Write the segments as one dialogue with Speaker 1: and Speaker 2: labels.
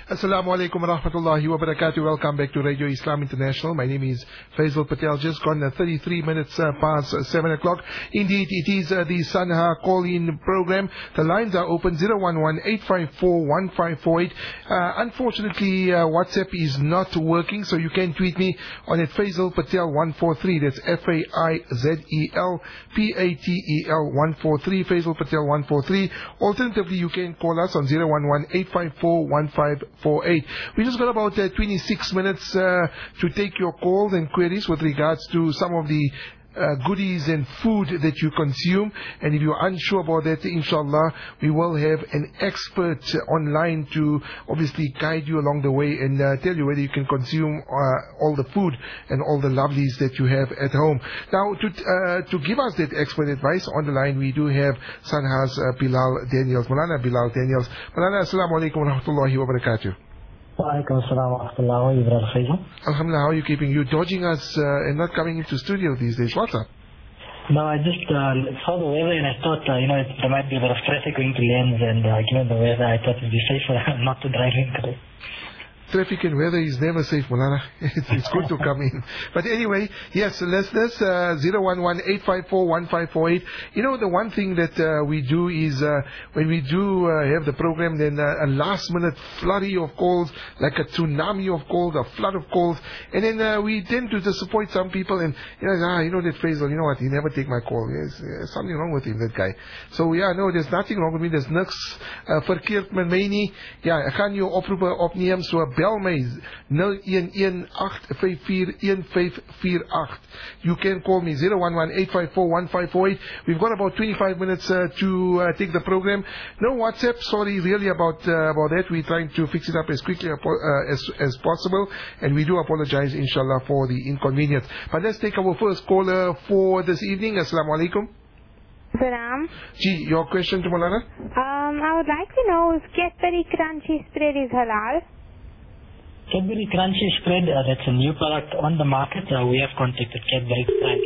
Speaker 1: Assalamu alaikum wa rahmatullahi wa barakatuh. Welcome back to Radio Islam International. My name is Faisal Patel. Just gone 33 minutes past 7 o'clock. Indeed, it is the Sanha call-in program. The lines are open 011-854-1548. Unfortunately, WhatsApp is not working, so you can tweet me on it, Faisal Patel 143. That's Faizel Patel 143. Faisal Patel 143. Alternatively, you can call us on 011-854-1548. We just got about 26 minutes to take your calls and queries with regards to some of the goodies and food that you consume. And if you're unsure about that, inshallah, we will have an expert online to obviously guide you along the way and tell you whether you can consume all the food and all the lovelies that you have at home. Now, to give us that expert advice on the line, we do have Sanha's Bilal Daniels. Maulana Bilal Daniels. Maulana, assalamu alaikum wa rahmatullahi wa barakatuh.
Speaker 2: Walaikum assalam wa rahmatullahi wa barakatuh.
Speaker 1: Alhamdulillah, how are you keeping? You dodging us and not coming into studio these days. What's up?
Speaker 2: No, I just saw the weather and I thought, there might be a bit of traffic going to Lens, and given the weather, I thought it would be safer not to drive in today.
Speaker 1: Traffic and weather is never safe, Maulana. It's good to come in. But anyway, yes, listeners, 011-854-1548. You know, the one thing that we do is when we do have the program, then a last-minute flurry of calls, like a tsunami of calls, a flood of calls, and then we tend to disappoint some people, and that Faisal, you know what, he never take my call. There's something wrong with him, that guy. So yeah, no, there's nothing wrong with me. There's niks verkeerd met my nie. Ja, ek gaan jou oproepe opneem, so bel my 011-854-1548. You can call me 011-854-1548. We've got about 25 minutes to take the program. No WhatsApp, sorry really about that. We're trying to fix it up as quickly as possible, and we do apologize inshallah for the inconvenience. But let's take our first caller for this evening. Assalamu alaikum.
Speaker 3: Salam.
Speaker 1: Ji, your question to Maulana?
Speaker 3: I would like to know if Cadbury Crunchy spread is halal.
Speaker 2: Cadbury Crunchy spread, that's a new product on the market. We have contacted Cadbury.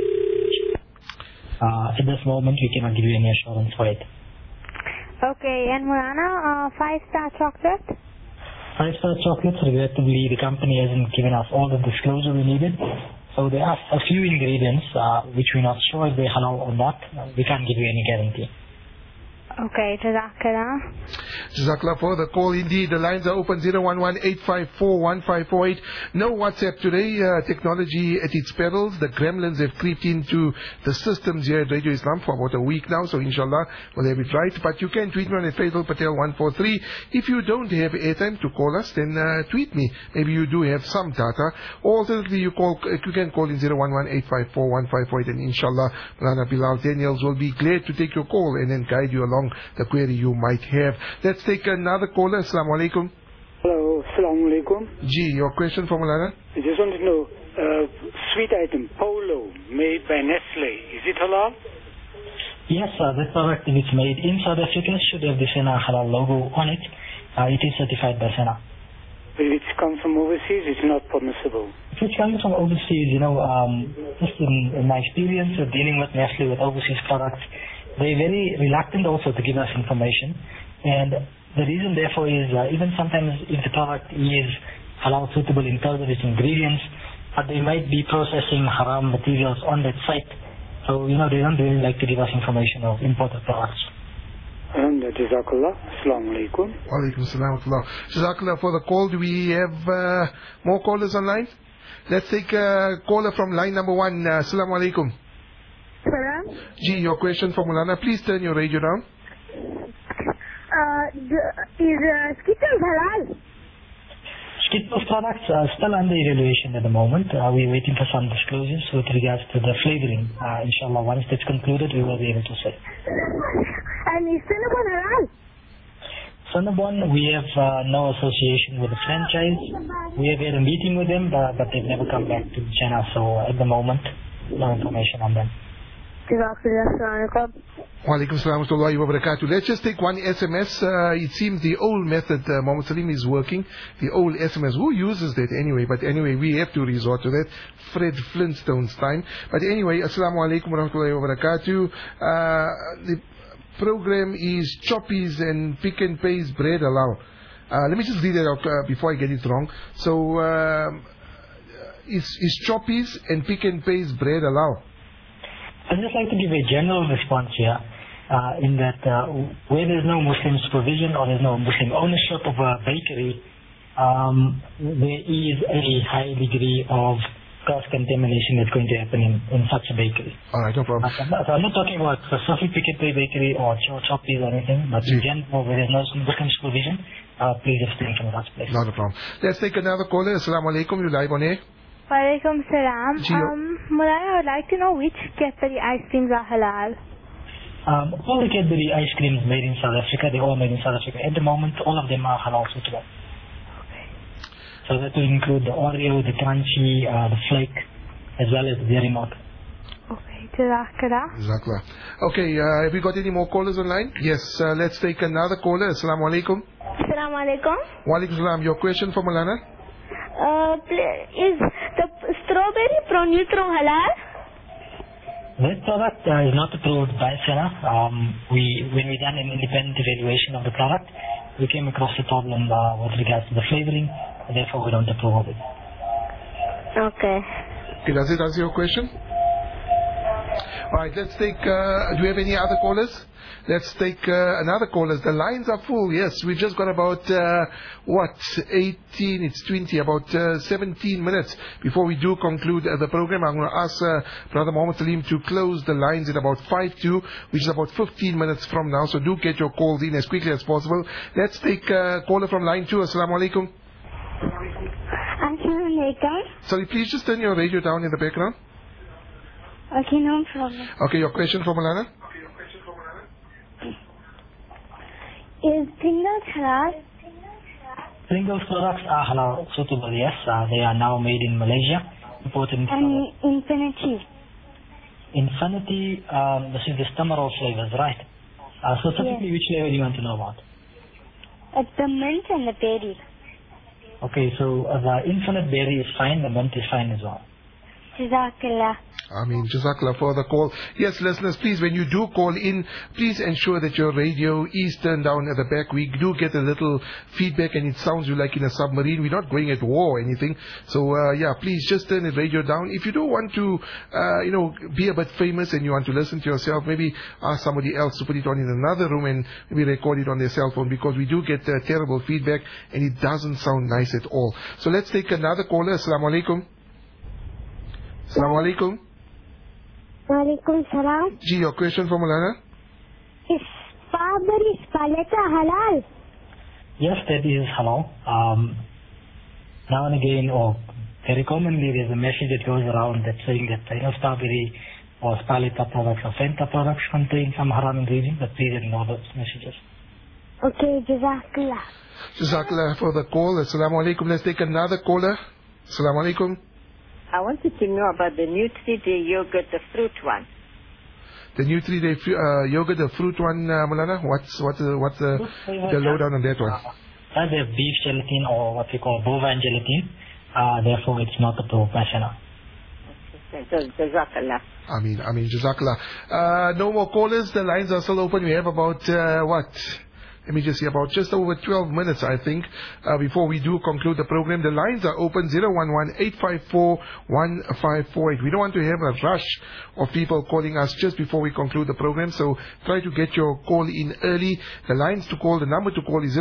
Speaker 2: At this moment, we cannot give you any assurance for it.
Speaker 3: Okay, and Maulana, 5-star chocolate?
Speaker 2: 5-star chocolates, regrettably, the company hasn't given us all the disclosure we needed. So there are a few ingredients which we're not sure if they're halal or not. We can't give you any guarantee.
Speaker 3: Okay, Jazakallah.
Speaker 1: Jazakallah for the call. Indeed, the lines are open 011-854-1548. No WhatsApp today. Technology at its perils. The gremlins have creeped into the systems here at Radio Islam for about a week now. So inshallah, we'll have it right. But you can tweet me on at Faisal Patel 143. If you don't have airtime to call us, then tweet me. Maybe you do have some data. Or alternatively, you can call in 011-854-1548. And inshallah, Maulana Bilal Daniels will be glad to take your call and then guide you along the query you might have. Let's take another caller. Assalamu alaikum.
Speaker 4: Hello, assalamu alaikum.
Speaker 1: Ji, your question for Maulana?
Speaker 4: I just want to know, sweet item, Polo, made by Nestle, is it halal?
Speaker 2: Yes, that product, if it's made in South Africa, should have the Sena Halal logo on it. It is certified by Sena.
Speaker 4: If it comes from overseas, it's not permissible.
Speaker 2: If it comes from overseas, just in my experience of dealing with Nestle with overseas products, they're very reluctant also to give us information, and the reason therefore is even sometimes if the product is halal suitable in terms of its ingredients, but they might be processing haram materials on that site, so they don't really like to give us information of imported products.
Speaker 4: Jazakallah. Assalamu alaikum.
Speaker 1: Wa alaikum assalam wa rahmatullah. Jazakallah for the call. Do we have more callers online? Let's take a caller from line number 1. Assalamu alaikum.
Speaker 3: Salam.
Speaker 1: Ji, your question for Maulana. Please turn your radio down.
Speaker 3: Is Skittles halal?
Speaker 2: Skittles products are still under evaluation at the moment. We're waiting for some disclosures with regards to the flavoring. Inshallah, once that's concluded, we will be able to say.
Speaker 3: And is Cinnabon halal?
Speaker 2: Cinnabon, we have no association with the franchise. We have had a meeting with them, but they've never come back to China, so at the moment, no information on them.
Speaker 1: Wa alaikum assalam wa rahmatullahi wa barakatuh. Let's just take one SMS. It seems the old method, Muhammad Salim, is working. The old SMS. Who uses that anyway? But anyway, we have to resort to that. Fred Flintstone's time. But anyway, assalamu alaikum wa rahmatullahi wa barakatuh. The program is choppies and pick and pays bread halal. Let me just read it out before I get it wrong. So, is Choppies and Pick and Pay's bread halal?
Speaker 2: I'd just like to give a general response here, in that where there's no Muslim supervision or there's no Muslim ownership of a bakery, there is a high degree of cross-contamination that's going to happen in such a bakery.
Speaker 1: All right, no problem.
Speaker 2: So I'm not talking about specific Pick and Pay bakery or Choppies or anything, but in general, where there's no Muslim supervision, please abstain from such places.
Speaker 1: Not a problem. Let's take another caller. Assalamu alaikum. You're live on air.
Speaker 3: Walaikum salam. Mulana, I would like to know which Cadbury ice creams are halal.
Speaker 2: All the Cadbury ice creams made in South Africa, they're all made in South Africa. At the moment, all of them are halal suitable.
Speaker 3: Okay.
Speaker 2: So that will include the Oreo, the Crunchy, the Flake, as well as the Dairy Milk.
Speaker 3: Okay, Jazakallah.
Speaker 1: Jazakallah. Okay, have we got any more callers online? Yes, let's take another caller. Assalamu alaikum.
Speaker 3: Assalamu alaikum.
Speaker 1: Wa alaikum salam. Your question for Mulana?
Speaker 3: Is the strawberry Pro Nutro halal?
Speaker 2: That product is not approved by SENA. When we done an independent evaluation of the product, we came across the problem with regards to the flavoring, and therefore we don't approve of it.
Speaker 3: Okay.
Speaker 1: Okay, does it answer your question? Alright, let's take, do we have any other callers? Let's take another caller. The lines are full, yes. We've just got about, 18, it's 20, about 17 minutes before we do conclude the program. I'm going to ask Brother Muhammad Salim to close the lines at about 5-2, which is about 15 minutes from now. So do get your calls in as quickly as possible. Let's take a caller from line 2. Assalamu alaikum.
Speaker 3: Assalamu alaikum.
Speaker 1: Sorry, please just turn your radio down in the background.
Speaker 3: Okay, no problem.
Speaker 1: Okay, your question for Mulana?
Speaker 3: Is Pringles halal?
Speaker 2: Pringles products are halal suitable, yes. They are now made in Malaysia. Imported in
Speaker 3: And Infinity?
Speaker 2: Infinity, this is the Stamarol flavors, right? So typically, which flavor do you want to know about?
Speaker 3: The mint and the berry.
Speaker 2: Okay, so the Infinite berry is fine, the mint is fine as well.
Speaker 3: Jazakallah.
Speaker 1: Jazakallah for the call. Yes, listeners, please, when you do call in, please ensure that your radio is turned down at the back. We do get a little feedback and it sounds like in a submarine. We're not going at war or anything. So, please just turn the radio down. If you do want to, be a bit famous and you want to listen to yourself, maybe ask somebody else to put it on in another room and maybe record it on their cell phone, because we do get terrible feedback and it doesn't sound nice at all. So let's take another caller. Assalamu alaikum. Assalamu alaikum.
Speaker 3: Walaikum salam.
Speaker 1: Ji, your question for Mulana?
Speaker 3: Is strawberry paleta halal?
Speaker 2: Yes, that is halal. Now and again, or very commonly, there's a message that goes around that's saying that strawberry or Spaleta products or Fanta products contain some haram ingredients, but please ignore those messages.
Speaker 3: Okay, Jazakallah.
Speaker 1: Jazakallah for the call. Assalamu alaikum. Let's take another caller. Assalamu alaikum.
Speaker 5: I wanted to know about the Nutri-Day yogurt, the fruit one.
Speaker 1: The Nutri-Day yogurt, the fruit one, Mulana. What's the lowdown on that one?
Speaker 2: They have beef gelatin or what we call bovine gelatin. Therefore, it's not approved by SENA.
Speaker 5: Jazakallah.
Speaker 1: Jazakallah. No more callers. The lines are still open. We have about let me just see, about just over 12 minutes, I think, before we do conclude the program. The lines are open, 011-854-1548. We don't want to have a rush of people calling us just before we conclude the program, so try to get your call in early. The lines to call, the number to call is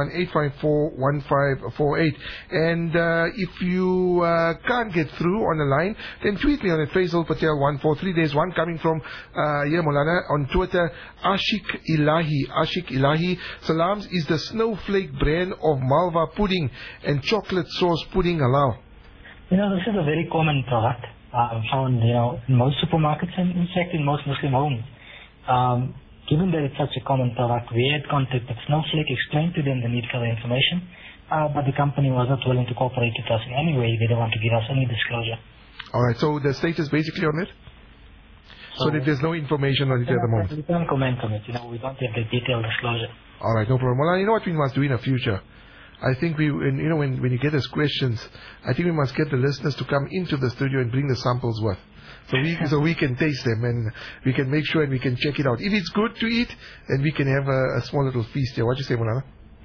Speaker 1: 011-854-1548. And if you can't get through on the line, then tweet me on at Faisal Patel 143. There's one coming from Mulana on Twitter, Ashik Ilahi. Salams, is the snowflake brand of Malva pudding and chocolate sauce pudding halal?
Speaker 2: This is a very common product found, in most supermarkets and in fact in most Muslim homes. Given that it's such a common product, we had contacted Snowflake, explained to them the need for the information, but the company was not willing to cooperate with us in any way. They don't want to give us any disclosure.
Speaker 1: Alright, so the status basically on it? So that there's no information on it at the moment?
Speaker 2: We can't comment on it. We don't have the detailed disclosure.
Speaker 1: Alright, no problem. Well, you know what we must do in the future? I think when you get us questions, I think we must get the listeners to come into the studio and bring the samples with. So we can taste them and we can make sure and we can check it out. If it's good to eat, then we can have a small little feast here. What do you say, Mulana?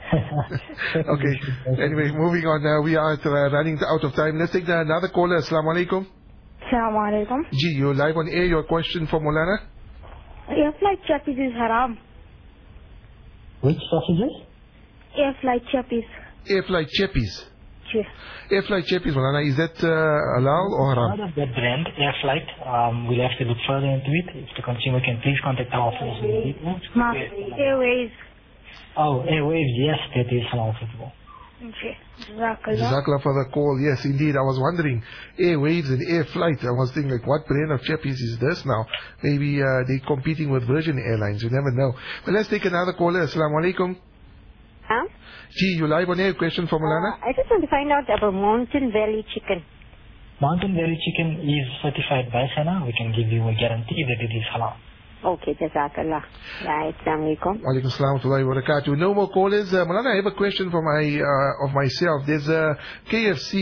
Speaker 1: Okay. Anyway, moving on. We are running out of time. Let's take another caller. Assalamu alaikum.
Speaker 3: Assalamu alaikum.
Speaker 1: Ji, you're live on air. Your question for Maulana?
Speaker 3: Air flight chappies is haram.
Speaker 2: Which sausages?
Speaker 3: Air flight chappies.
Speaker 1: Air flight chappies.
Speaker 3: Yes.
Speaker 1: Air flight chappies, Maulana. Is that halal or haram?
Speaker 2: Part of that brand, Air Flight, we'll have to look further into it. If the consumer can please contact our office.
Speaker 3: Airways.
Speaker 2: Oh, Airwaves, yes, that is halal suitable.
Speaker 3: Okay. Jazakallah.
Speaker 1: Jazakallah for the call. Yes, indeed. I was wondering, airwaves and air flight. I was thinking, like, what brand of chappies is this now? Maybe they're competing with Virgin Airlines. You never know. But let's take another caller. Assalamu alaikum.
Speaker 5: Huh?
Speaker 1: Gee, you live on air. Question for Maulana?
Speaker 5: I just want to find out about Mountain Valley chicken.
Speaker 2: Mountain Valley chicken is certified by SANA. We can give you a guarantee that it is halal.
Speaker 5: Okay, Jazakallah. Right, Assalamu alaikum.
Speaker 1: Wa alaikum assalam wa rahmatullahi wa barakatuh. No more callers. Maulana, I have a question for of myself. There's a KFC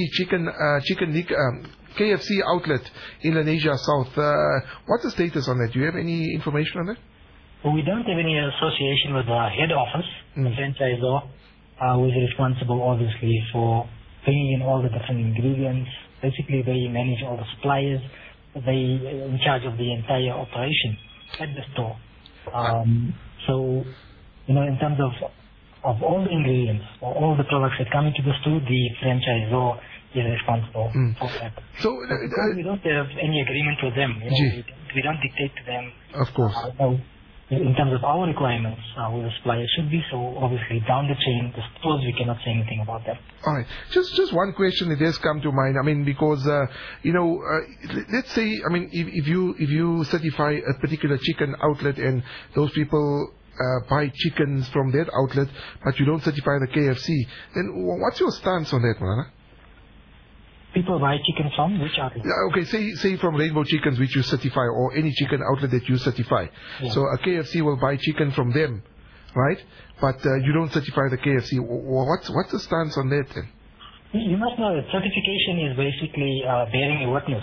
Speaker 1: KFC outlet in Lenasia South. What's the status on that? Do you have any information on that?
Speaker 2: Well, we don't have any association with the head office, the franchisor, who is responsible obviously for bringing in all the different ingredients. Basically, they manage all the suppliers. They in charge of the entire operation at the store. So, in terms of all the ingredients or all the products that come into the store, the franchisor is responsible for that.
Speaker 1: So,
Speaker 2: because we don't have any agreement with them, we don't dictate to them.
Speaker 1: Of course.
Speaker 2: In terms of our requirements, where the supplier should be, so obviously down the chain, the stores, we cannot say anything about that.
Speaker 1: All right. Just one question that has come to mind. I mean, because, let's say, I mean, if you certify a particular chicken outlet and those people buy chickens from that outlet, but you don't certify the KFC, then what's your stance on that, Maulana?
Speaker 2: People buy chicken from which outlet?
Speaker 1: Okay, say from Rainbow Chickens, which you certify, or any chicken outlet that you certify. Yeah. So a KFC will buy chicken from them, right? But you don't certify the KFC. What's the stance on that then?
Speaker 2: You must know that certification is basically bearing a witness.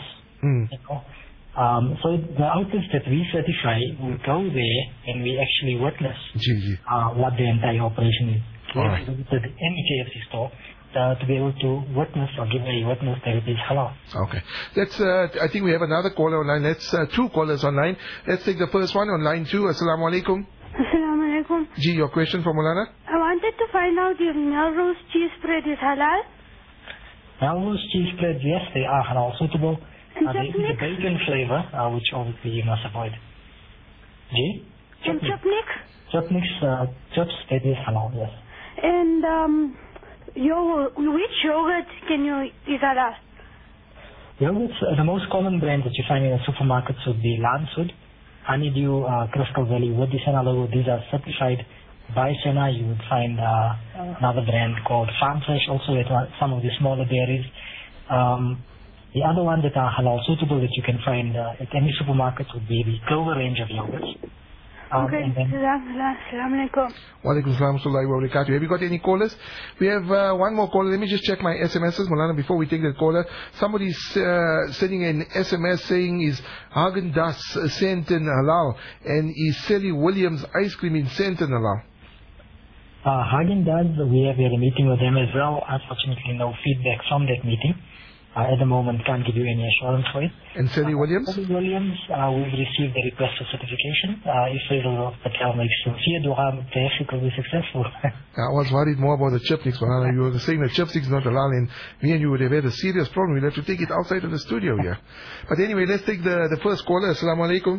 Speaker 2: So the outlets that we certify, we go there and we actually witness what the entire operation is. We have to visit any KFC store to be able to witness or give a witness that it is halal.
Speaker 1: Okay. Let's, I think we have another caller online. Let's, two callers online. Let's take the first one on line 2. Assalamu alaikum.
Speaker 3: Assalamu alaikum.
Speaker 1: Ji, your question for Maulana?
Speaker 3: I wanted to find out if Melrose cheese spread is halal.
Speaker 2: Melrose cheese spreads, yes, they are halal suitable. They eat the bacon flavor, which obviously you must avoid. Ji?
Speaker 3: And chutney?
Speaker 2: Chips, that is halal, yes.
Speaker 3: And, which yogurt is halal?
Speaker 2: Yogurts, the most common brands that you find in the supermarkets would be Lancewood, Honeydew, Crystal Valley, with the SANA logo. These are certified by SANA. You would find another brand called Farm Fresh, also with some of the smaller dairies. The other ones that are halal suitable that you can find at any supermarket would be the Clover range of yogurts.
Speaker 3: Okay. Assalamu alaikum.
Speaker 1: Wa alaikum assalam wa barakatuh. Have you got any callers? We have one more caller. Let me just check my SMSs, Maulana, before we take that caller. Somebody's sending an SMS saying is Häagen-Dazs Sandton halal, and is Sally Williams ice cream in Sandton halal?
Speaker 2: Häagen-Dazs, we have had a meeting with them as well. Unfortunately, no feedback from that meeting. At the moment, can't give you any assurance for it.
Speaker 1: And Sally Williams?
Speaker 2: Sally Williams, we've received the request for certification. If Faisal Patel makes sincere dua, perhaps it will be successful.
Speaker 1: I was worried more about the chipsticks, Maulana. You were saying that chipsticks is not halal, and me and you would have had a serious problem. We'll have to take it outside of the studio here. But anyway, let's take the first caller. Assalamu alaikum.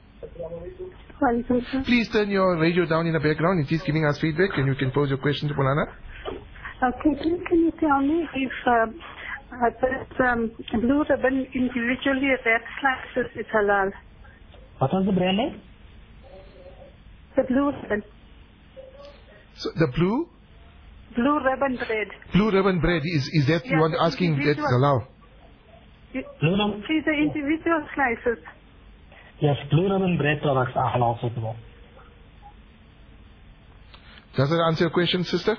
Speaker 1: Please turn your radio down in the background. It is giving us feedback, and you can pose your question to Maulana.
Speaker 6: Okay, can you tell me if Blue Ribbon individually red slices is halal?
Speaker 2: What was the brand name?
Speaker 6: The Blue Ribbon.
Speaker 1: So the Blue
Speaker 6: Ribbon bread.
Speaker 1: Blue Ribbon bread, is that you are asking that's halal?
Speaker 6: See the individual slices.
Speaker 2: Yes, Blue Ribbon bread products are halal suitable.
Speaker 1: Does that answer your question, sister?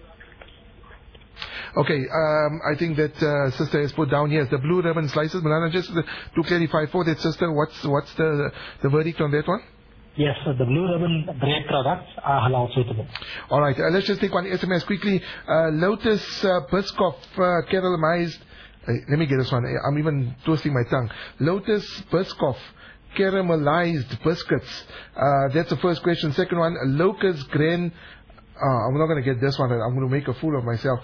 Speaker 1: Okay, I think that sister has put down, yes, the Blue Ribbon slices. Maulana, just to clarify for that sister, what's the verdict on that one?
Speaker 2: Yes, so the Blue Ribbon bread products are halal suitable.
Speaker 1: All right, let's just take one SMS quickly. Lotus Biscoff caramelized. Let me get this one. I'm even twisting my tongue. Lotus Biscoff caramelized biscuits. That's the first question. Second one, Locust Grain. I'm not going to get this one. I'm going to make a fool of myself.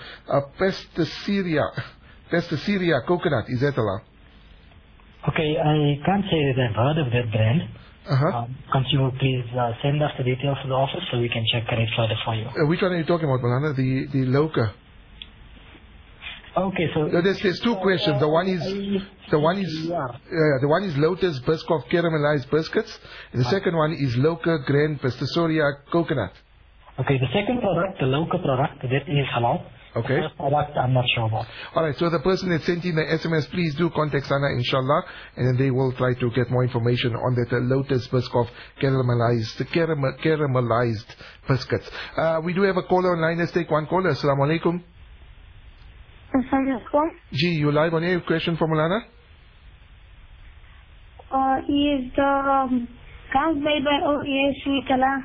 Speaker 1: Pesticeria coconut. Is that allowed?
Speaker 2: Okay, I can't say that I've heard of that brand. Consumer, please send us the details to the office so we can check it further for you.
Speaker 1: Which one are you talking about, Malana? The Loca.
Speaker 2: Okay, so
Speaker 1: there's two questions. The one is Lotus Biscoff caramelized biscuits, and the second one is Loca Grain Pesticeria coconut.
Speaker 2: Okay, the second product, the Loca product, that is halal.
Speaker 1: Okay.
Speaker 2: The first product, I'm not sure about.
Speaker 1: All right, so the person that sent in the SMS, please do contact Sana, inshallah, and then they will try to get more information on that Lotus Biscoff caramelized biscuits. We do have a caller online. Let's take one caller. Assalamu alaikum.
Speaker 3: Assalamualaikum.
Speaker 1: Gee, you live on air. Question for Mulana?
Speaker 3: Is the gums made by OES Sweets halal?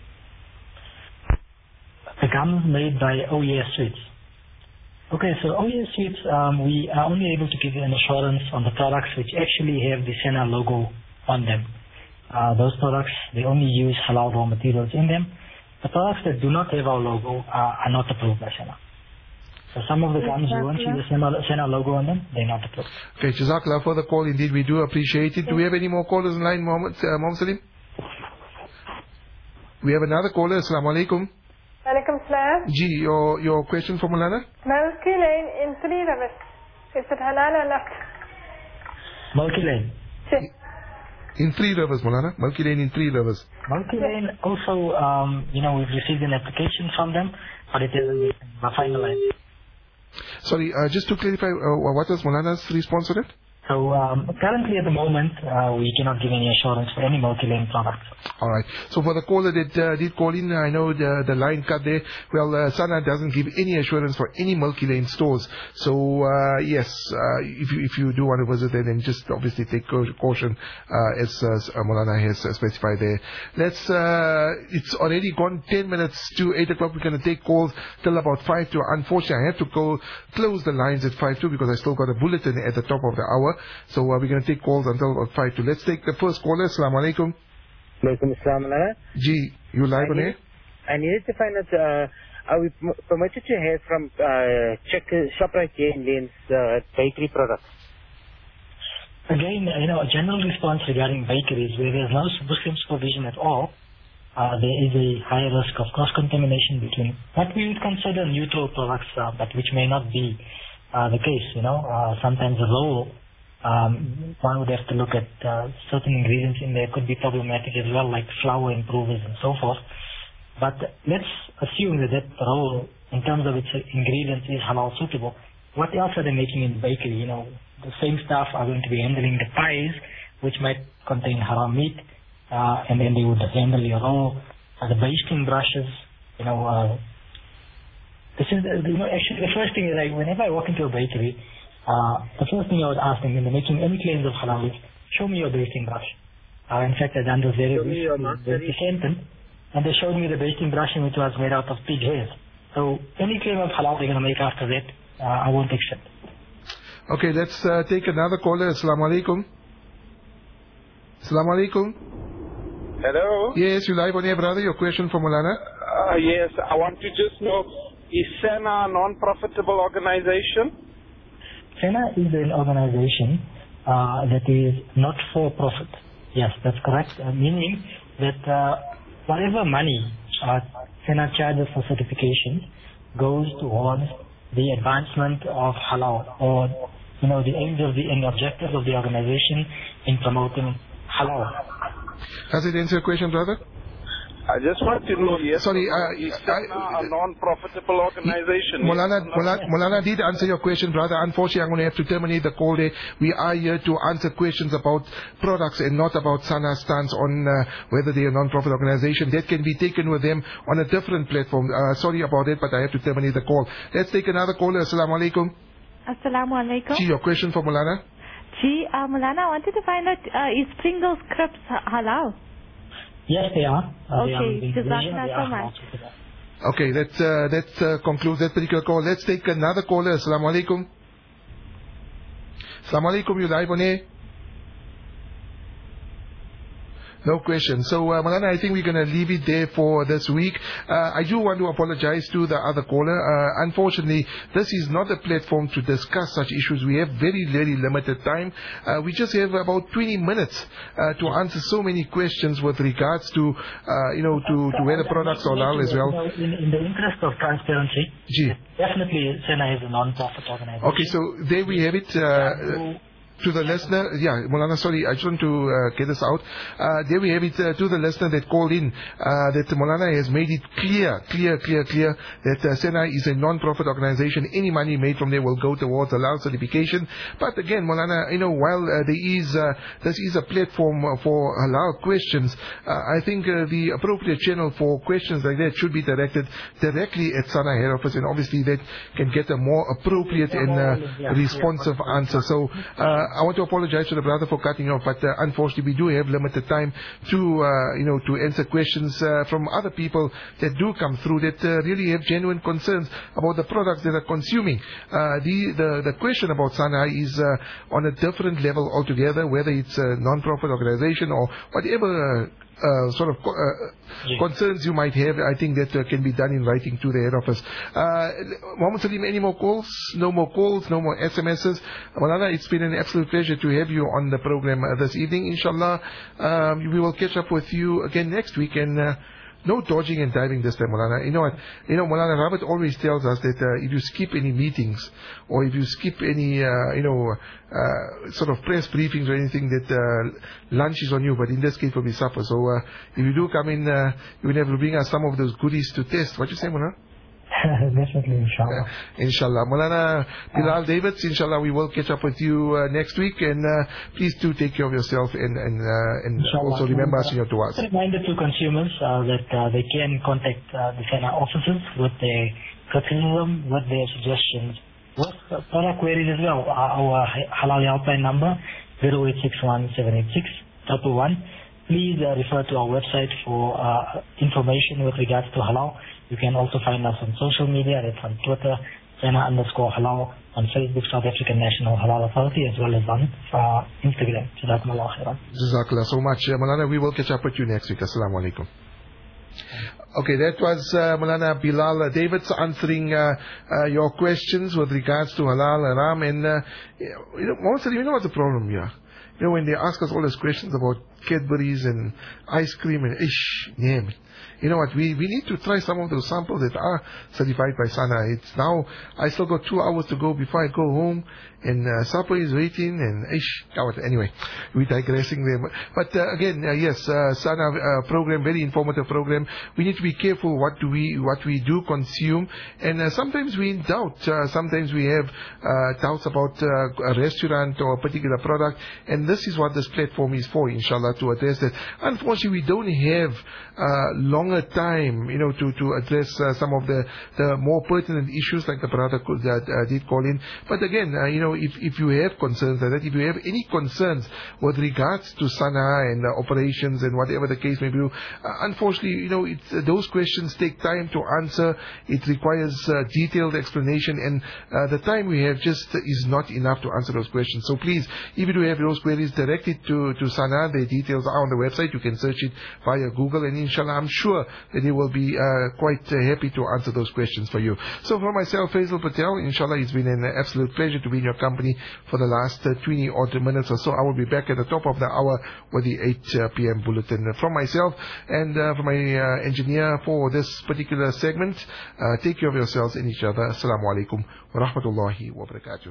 Speaker 2: The gums made by OES Sweets. Okay, so OES Sweets, we are only able to give you an assurance on the products which actually have the Sena logo on them. Those products, they only use halal raw materials in them. The products that do not have our logo are not approved by Sena. So some of the gums you won't see the Sena logo on them, they're not approved.
Speaker 1: Okay, Jazakallah for the call. Indeed, we do appreciate it. Do we have any more callers in line, Mohammed Salim? We have another caller. Assalamu alaikum.
Speaker 6: Alaikum salam.
Speaker 1: Gee, your question for Mulana?
Speaker 6: Milky Lane in 3 Rivers. Is it halal or not?
Speaker 2: Milky Lane.
Speaker 1: In 3 Rivers, Mulana. Milky Lane in 3 Rivers.
Speaker 2: Milky Lane also, we've received an application from them, but it isn't finalized.
Speaker 1: Sorry, just to clarify, what was Mulana's response to that?
Speaker 2: So currently at the moment, we cannot give any assurance for any Milky Lane products.
Speaker 1: All right. So for the caller that did call in, I know the line cut there. Well, Sana doesn't give any assurance for any Milky Lane stores. So yes, if you do want to visit, then just obviously take caution, as Molana has specified there. It's already gone 10 minutes to 8 o'clock. We're going to take calls till about 5 to. Unfortunately, I have to close the lines at 5 to because I still got a bulletin at the top of the hour. So we're going to take calls until about 5 to. Let's take the first caller. Assalamu alaikum.
Speaker 7: Alaikum assalam.
Speaker 1: Gee, you live on air?
Speaker 7: I needed to find out, are we permitted to have from ShopRite here in Lane's bakery products?
Speaker 2: Again, a general response regarding bakeries, where there's no Muslim supervision at all, there is a high risk of cross-contamination between what we would consider neutral products, but which may not be the case. Sometimes the roll, one would have to look at certain ingredients in there could be problematic as well, like flour improvers and so forth. But let's assume that roll, in terms of its ingredients, is halal suitable. What else are they making in the bakery? The same staff are going to be handling the pies, which might contain haram meat, and then they would handle your roll, the basting brushes. This is actually the first thing is whenever I walk into a bakery, the first thing I would ask them when they're making any claims of halal is, show me your basting brush. In fact, I've done this very recently, and they showed me the basting brush which was made out of pig hairs. So any claim of halal they're going to make after that, I won't accept.
Speaker 1: Okay, let's take another caller. Assalamu alaikum. Assalamu alaikum.
Speaker 8: Hello?
Speaker 1: Yes, you live on air, brother. Your question for Mulana?
Speaker 8: Yes, I want to just know, is SENA a non-profitable organization?
Speaker 2: SENA is an organization that is not for profit. Yes, that's correct. Meaning that whatever money SENA charges for certification goes towards the advancement of halal, or the aims of and objectives of the organization in promoting halal.
Speaker 1: Does it answer your question, brother?
Speaker 8: I just want to know, yes.
Speaker 1: Sorry,
Speaker 8: is SENA a non-profitable organization?
Speaker 1: Molana did answer your question, brother. Unfortunately, I'm going to have to terminate the call there. We are here to answer questions about products and not about Sana's stance on whether they are a non-profit organization. That can be taken with them on a different platform. Sorry about it, but I have to terminate the call. Let's take another caller. Assalamu alaikum.
Speaker 3: Assalamu alaikum.
Speaker 1: Gee, your question for Molana?
Speaker 3: Mulana, I wanted to find out, is Pringles crisps halal?
Speaker 2: Yes, they are.
Speaker 3: Okay, Jazakallah so much.
Speaker 1: Okay, that concludes that particular call. Let's take another caller. Assalamu alaikum. Assalamu alaikum, you live on air. No question. So, Malana, I think we're going to leave it there for this week. I do want to apologize to the other caller. Unfortunately, this is not a platform to discuss such issues. We have very, very limited time. We just have about 20 minutes to answer so many questions with regards to, to whether products are halal as well.
Speaker 2: In the interest of transparency, definitely SENA is a non-profit organization.
Speaker 1: Okay, so there we have it. To the listener, Mulana, sorry, I just want to get this out. There we have it to the listener that called in, that Mulana has made it clear that SENA is a non-profit organization. Any money made from there will go towards halal certification. But again, Mulana, while this is a platform for halal questions, I think the appropriate channel for questions like that should be directed directly at SANA head office, and obviously that can get a more appropriate and responsive answer. So, I want to apologize to the brother for cutting off, but unfortunately we do have limited time to answer questions from other people that do come through that really have genuine concerns about the products that are consuming. The question about SANA is on a different level altogether, whether it's a non-profit organization or whatever concerns you might have. I think that can be done in writing to the head office. Muhammad Salim, any more calls? No more calls, no more SMSs. Malana, it's been an absolute pleasure to have you on the program this evening. Inshallah, we will catch up with you again next week, and no dodging and diving this time, Mulana. You know what? Mulana, Robert always tells us that if you skip any meetings or if you skip any, sort of press briefings or anything, that lunch is on you. But in this case, it will be supper. So if you do come in, you will have to bring us some of those goodies to test. What you say, Mulana?
Speaker 2: Definitely, inshallah.
Speaker 1: Inshallah. Mulana Bilal Davids, inshallah, we will catch up with you next week, and please do take care of yourself and also remember us in your du'as.
Speaker 2: A reminder to consumers that they can contact the SENA offices with their criticism, with their suggestions, with product queries as well. Our halal helpline number 0861 786 111. Please refer to our website for information with regards to halal. You can also find us on social media. That's on Twitter, SENA_halal, on Facebook, South African National Halal Authority, as well as on Instagram. Jazakumullah khairan.
Speaker 1: Jazakallah so much. Malana, we will catch up with you next week. Assalamu alaikum. Okay, that was Mulana Bilal Davids answering your questions with regards to halal, haram, and mostly, you know what's the problem here? When they ask us all those questions about Cadbury's and ice cream and name it. You know what, we need to try some of those samples that are certified by SANA. It's now, I still got 2 hours to go before I go home, and supper is waiting, and anyway, we're digressing there. But again, yes, SANA program, very informative program. We need to be careful what we do consume, and sometimes we in doubt. Sometimes we have doubts about a restaurant or a particular product, and this is what this platform is for, inshallah, to address that. Unfortunately, we don't have longer time, to address some of the more pertinent issues like the brother did call in. But again, if you have concerns like that, if you have any concerns with regards to SANA and operations and whatever the case may be, unfortunately, those questions take time to answer. It requires detailed explanation, and the time we have just is not enough to answer those questions. So please, if you do have those queries, direct it to SANA. The details are on the website. You can search it via Google, and inshallah, I'm sure that they will be quite happy to answer those questions for you. So for myself, Faisal Patel, inshallah, it's been an absolute pleasure to be in your company for the last 20 odd minutes or so. I will be back at the top of the hour with the 8 p.m. bulletin. From myself and from my engineer for this particular segment, take care of yourselves and each other. Assalamu alaikum wa rahmatullahi wa barakatuh.